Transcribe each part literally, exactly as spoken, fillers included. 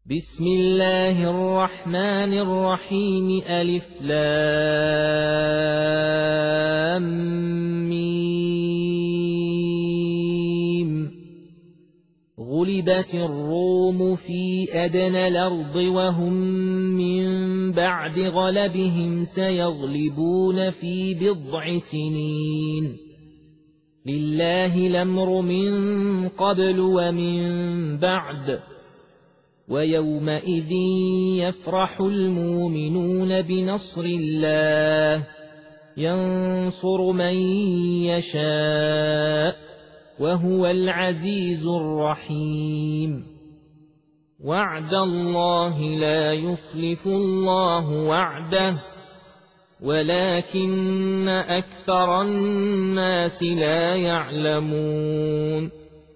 بسم الله الرحمن الرحيم ألف لام ميم غلبت الروم في أدنى الأرض وهم من بعد غلبهم سيغلبون في بضع سنين لله الأمر من قبل ومن بعد ويومئذ يفرح المؤمنون بنصر الله ينصر من يشاء وهو العزيز الرحيم وعد الله لا يخلف الله وعده ولكن أكثر الناس لا يعلمون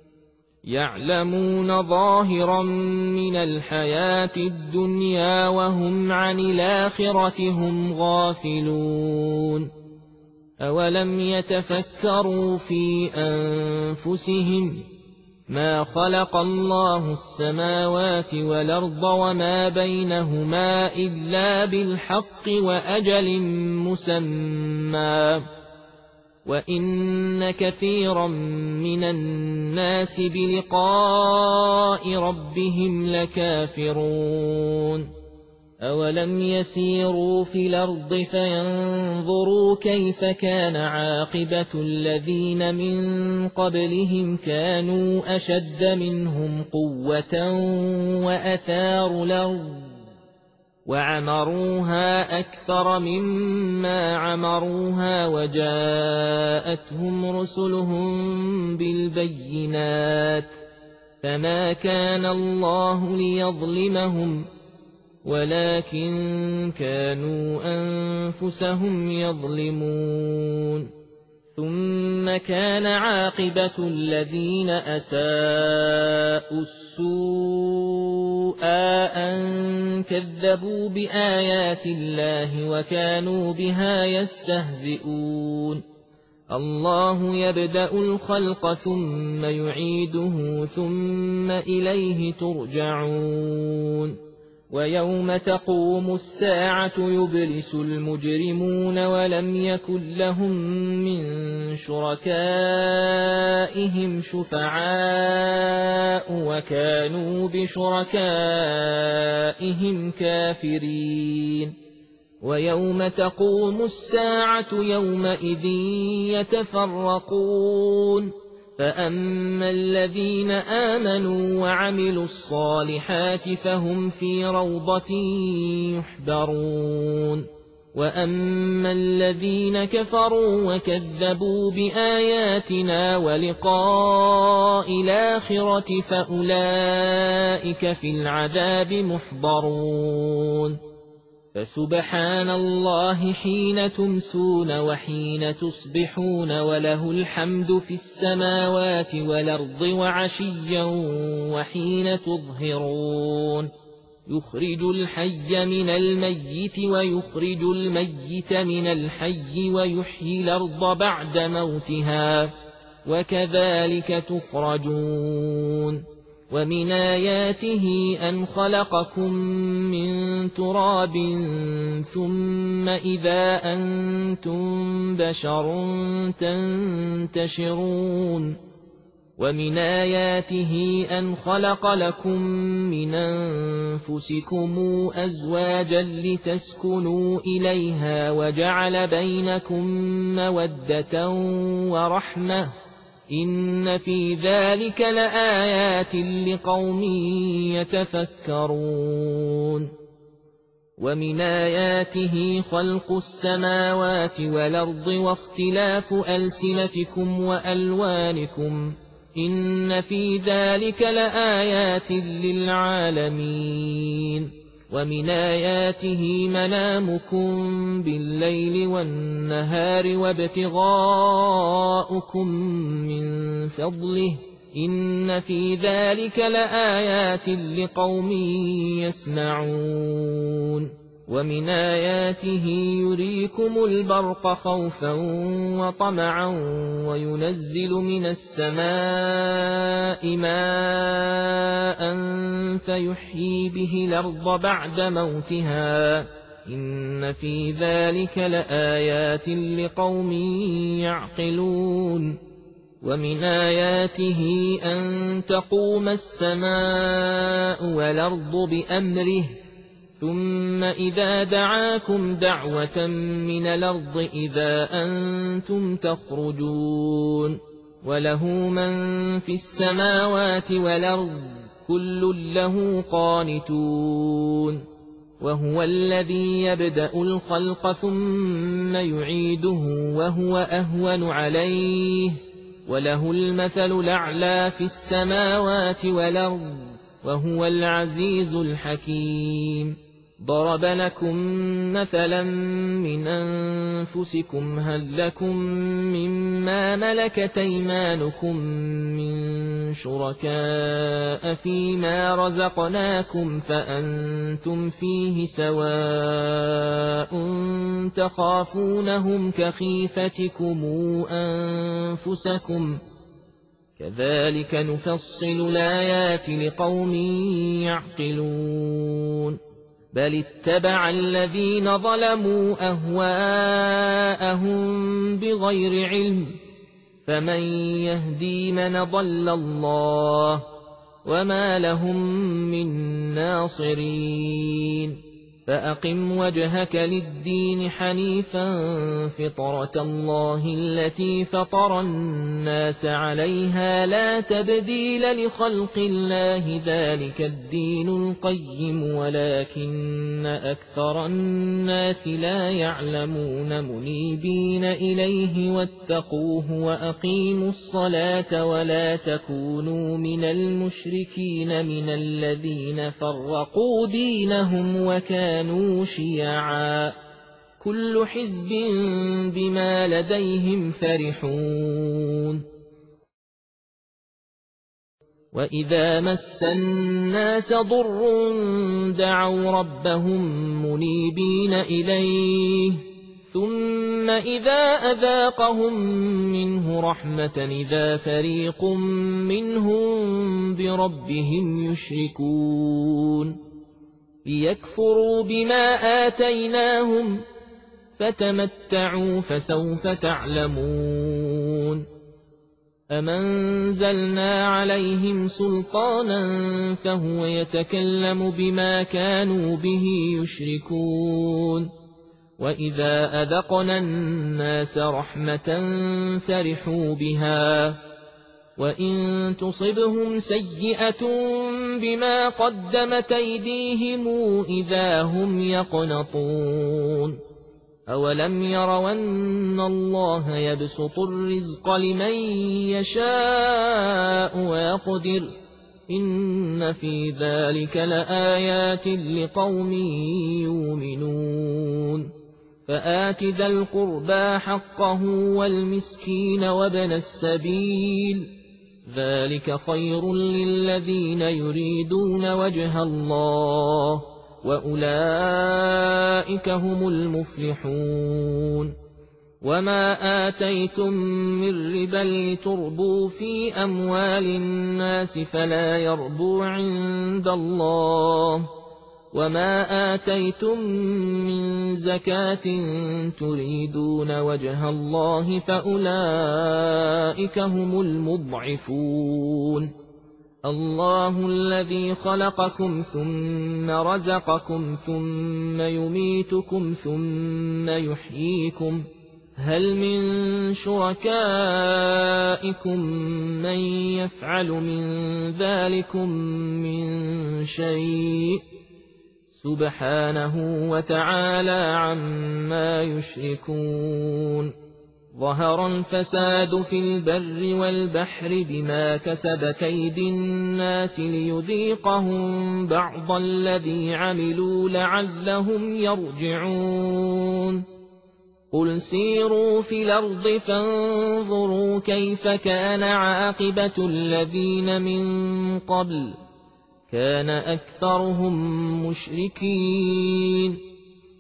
يعلمون ظاهرا من الحياة الدنيا وهم عن الآخرة هم غافلون أولم يتفكروا في أنفسهم ما خلق الله السماوات والأرض وما بينهما إلا بالحق وأجل مسمى وإن كثيرا من الناس بلقاء ربهم لكافرون أولم يسيروا في الأرض فينظروا كيف كان عاقبة الذين من قبلهم كانوا أشد منهم قوة وأثاروا الأرض وعمروها أكثر مما عمروها وجاءتهم رسلهم بالبينات فما كان الله ليظلمهم ولكن كانوا أنفسهم يظلمون ثم كان عاقبة الذين أساءوا السوء أن كذبوا بآيات الله وكانوا بها يستهزئون الله يبدأ الخلق ثم يعيده ثم إليه ترجعون ويوم تقوم الساعة يبلس المجرمون ولم يكن لهم من شركائهم شفعاء وكانوا بشركائهم كافرين ويوم تقوم الساعة يومئذ يتفرقون فأما الذين آمنوا وعملوا الصالحات فهم في روضة يحبرون وأما الذين كفروا وكذبوا بآياتنا ولقاء الآخرة فأولئك في العذاب محضرون فسبحان الله حين تمسون وحين تصبحون وله الحمد في السماوات والأرض وعشيا وحين تظهرون يخرج الحي من الميت ويخرج الميت من الحي ويحيي الأرض بعد موتها وكذلك تخرجون ومن آياته أن خلقكم من تراب ثم إذا أنتم بشر تنتشرون ومن آياته أن خلق لكم من أنفسكم أزواجا لتسكنوا إليها وجعل بينكم مودة ورحمة إن في ذلك لآيات لقوم يتفكرون ومن آياته خلق السماوات والأرض واختلاف ألسنتكم وألوانكم إن في ذلك لآيات للعالمين ومن آياته منامكم بالليل والنهار وابتغاؤكم من فضله إن في ذلك لآيات لقوم يسمعون ومن آياته يريكم البرق خوفا وطمعا وينزل من السماء ماء فيحيي به الأرض بعد موتها إن في ذلك لآيات لقوم يعقلون ومن آياته أن تقوم السماء والأرض بأمره ثم إذا دعاكم دعوة من الأرض إذا أنتم تخرجون وله من في السماوات والأرض كل له قانتون وهو الذي يبدأ الخلق ثم يعيده وهو أهون عليه وله المثل الأعلى في السماوات والأرض وهو العزيز الحكيم ضرب لكم مثلا من أنفسكم هل لكم مما ملكت أيمانكم من شركاء فيما رزقناكم فأنتم فيه سواء تخافونهم كخيفتكم أنفسكم كذلك نفصل الآيات لقوم يعقلون بل اتبع الذين ظلموا أهواءهم بغير علم فمن يهدي من ضل الله وما لهم من ناصرين فأقم وجهك للدين حنيفا فطرة الله التي فطر الناس عليها لا تبديل لخلق الله ذلك الدين القيم ولكن أكثر الناس لا يعلمون منيبين إليه واتقوه وأقيموا الصلاة ولا تكونوا من المشركين من الذين فرقوا دينهم وكانوا كانوا شيعا كل حزب بما لديهم فرحون وإذا مس الناس ضر دعوا ربهم منيبين إليه ثم إذا أذاقهم منه رحمة إذا فريق منهم بربهم يشركون ليكفروا بما آتيناهم فتمتعوا فسوف تعلمون أمنزلنا عليهم سلطانا فهو يتكلم بما كانوا به يشركون وإذا أذقنا الناس رحمة فرحوا بها وإن تصبهم سيئة بما قدمت أيديهم إذا هم يقنطون أولم يروا أن الله يبسط الرزق لمن يشاء ويقدر إن في ذلك لآيات لقوم يؤمنون فآت ذا القربى حقه والمسكين وابن السبيل ذلك خير للذين يريدون وجه الله وأولئك هم المفلحون وما آتيتم من ربا لتربوا في أموال الناس فلا يربو عند الله وما آتيتم من زكاة تريدون وجه الله فأولئك هم المضعفون الله الذي خلقكم ثم رزقكم ثم يميتكم ثم يحييكم هل من شركائكم من يفعل من ذلكم من شيء سبحانه وتعالى عما يشركون ظهر الفساد في البر والبحر بما كسبت أيدي الناس ليذيقهم بعض الذي عملوا لعلهم يرجعون قل سيروا في الأرض فانظروا كيف كان عاقبة الذين من قبل كان أكثرهم مشركين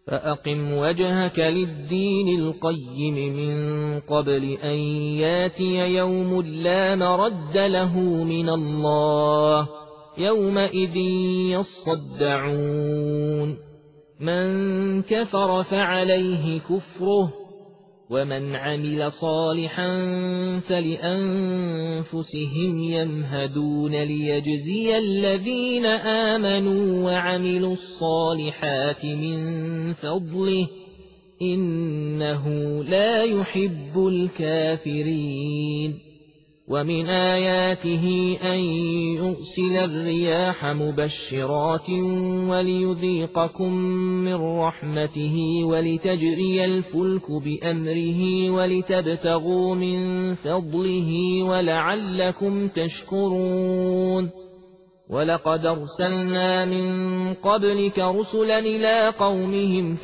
فأقم وجهك للدين القيم من قبل أن ياتي يوم لا مرد له من الله يومئذ يصدعون من كفر فعليه كفره ومن عمل صالحا فلأنفسهم يمهدون ليجزي الذين آمنوا وعملوا الصالحات من فضله إنه لا يحب الكافرين ومن آياته أن يرسل الرياح مبشرات وليذيقكم من رحمته ولتجري الفلك بأمره ولتبتغوا من فضله ولعلكم تشكرون ولقد أرسلنا من قبلك رسلا إلى قومهم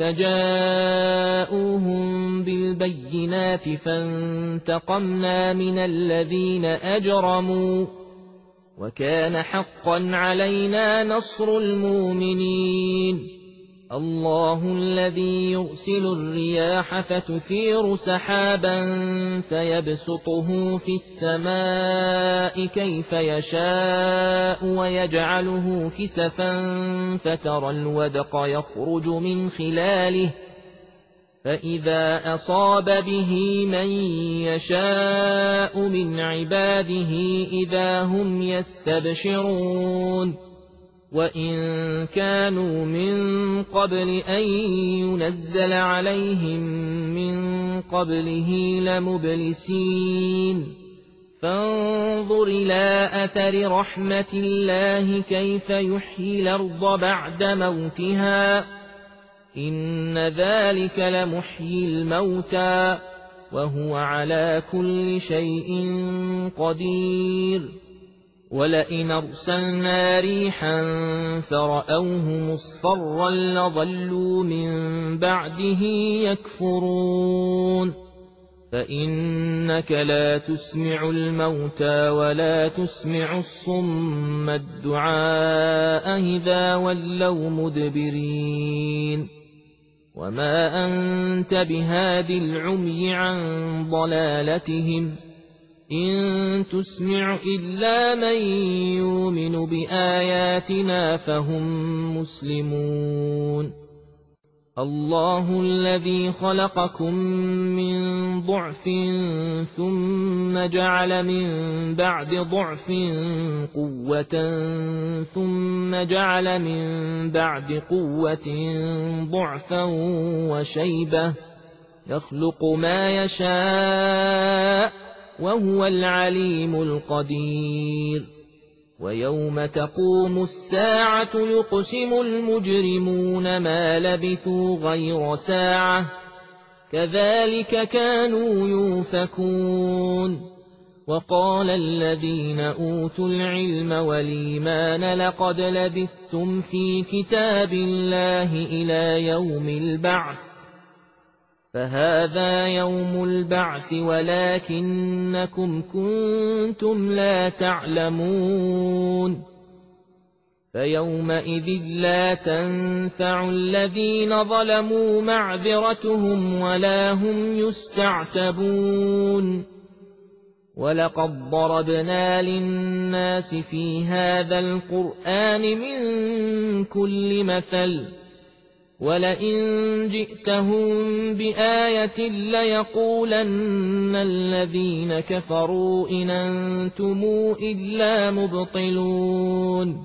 فجاءوهم بالبينات فانتقمنا من الذين أجرموا وكان حقا علينا نصر المؤمنين الله الذي يرسل الرياح فتثير سحابا فيبسطه في السماء كيف يشاء ويجعله كسفا فترى الودق يخرج من خلاله فإذا أصاب به من يشاء من عباده إذا هم يستبشرون وإن كانوا من قبل أن ينزل عليهم من قبله لمبلسين فانظر إلى أثر رحمة الله كيف يحيي الأرض بعد موتها إن ذلك لمحيي الموتى وهو على كل شيء قدير ولئن أرسلنا ريحا فرأوه مصفرا لظلوا من بعده يكفرون فإنك لا تسمع الموتى ولا تسمع الصم الدعاء إذا ولوا مدبرين وما أنت بهادي العمي عن ضلالتهم إن تسمع إلا من يؤمن بآياتنا فهم مسلمون الله الذي خلقكم من ضعف ثم جعل من بعد ضعف قوة ثم جعل من بعد قوة ضعفا وشيبة يخلق ما يشاء وهو العليم القدير ويوم تقوم الساعة يقسم المجرمون ما لبثوا غير ساعة كذلك كانوا يؤفكون وقال الذين أوتوا العلم والإيمان لقد لبثتم في كتاب الله إلى يوم البعث فهذا يوم البعث ولكنكم كنتم لا تعلمون فيومئذ لا تنفع الذين ظلموا معذرتهم ولا هم يستعتبون ولقد ضربنا للناس في هذا القرآن من كل مثل ولئن جئتهم بآية ليقولن الذين كفروا إن أنتم إلا مبطلون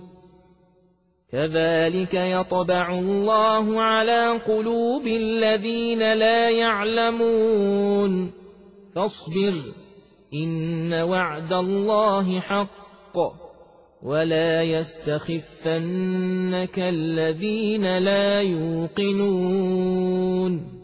كذلك يطبع الله على قلوب الذين لا يعلمون فاصبر إن وعد الله حق ولا يستخفنك الذين لا يوقنون